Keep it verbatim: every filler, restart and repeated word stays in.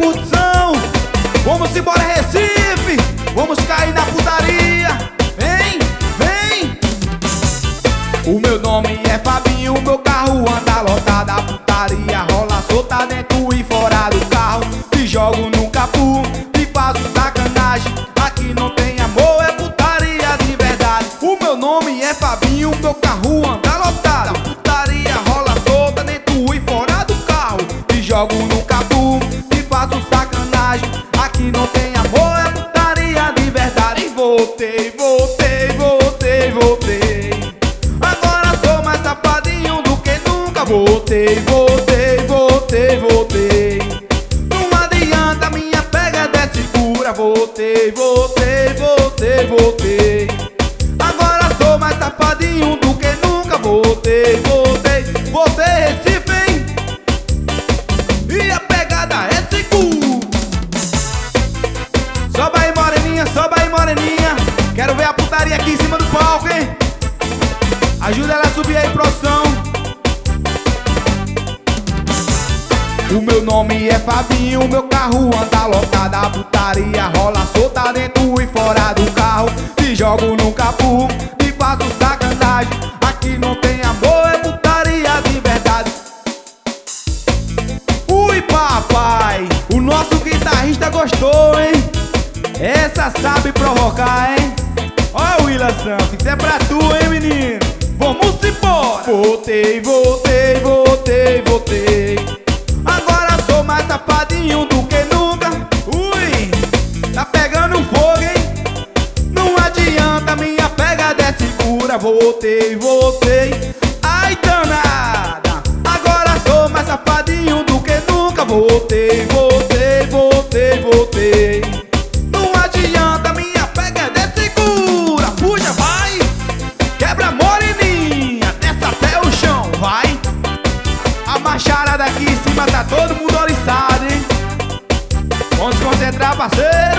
curtição. Vamos embora, Recife, vamos cair na putaria. Vem, vem. O meu nome é Fabinho, meu carro anda lotado. A putaria rola solta dentro e fora do carro. Te jogo no capu, te faço sacanagem. Aqui não tem amor, é putaria de verdade. O meu nome é Fabinho, meu carro anda lotado. A putaria rola solta dentro e fora do carro. Te jogo no capu, te faço sacanagem. Aqui não tem amor, é putaria de verdade. E voltei, voltei, voltei, voltei. Agora sou mais safadinho do que nunca. Voltei, voltei, voltei, voltei. Não adianta, minha pegada é segura. Voltei, voltei, voltei, voltei. Agora sou mais safadinho do que nunca. Voltei, voltei, voltei, Recife, hein? E a pegada é segura. Sobe aí, moreninha, sobe aí, moreninha. Quero ver a putaria aqui em cima do palco, hein? Ajuda ela a subir aí, produção. O meu nome é Fabinho, meu carro anda lotado. A putaria rola solta dentro e fora do carro. Te jogo no capu, te faço sacanagem. Aqui não tem amor, é putaria de verdade. Ui, papai, o nosso guitarrista gostou, hein? Essa sabe provocar, hein? Ó, Willa Santos, isso é pra tu, hein, menino? Vamos embora! Voltei, voltei, voltei, voltei. Agora sou mais safadinho do que nunca. Ui, tá pegando fogo, hein? Não adianta, minha pegada é segura. Voltei, voltei, ai danada. Agora sou mais safadinho do que nunca. Voltei, voltei, voltei, voltei. Não adianta, minha pegada é segura. Puxa, vai, quebra moreninha, desce até o chão, vai. A macharada aqui em cima tá todo mundo oriçado, hein? Vamos se concentrar, parceiro.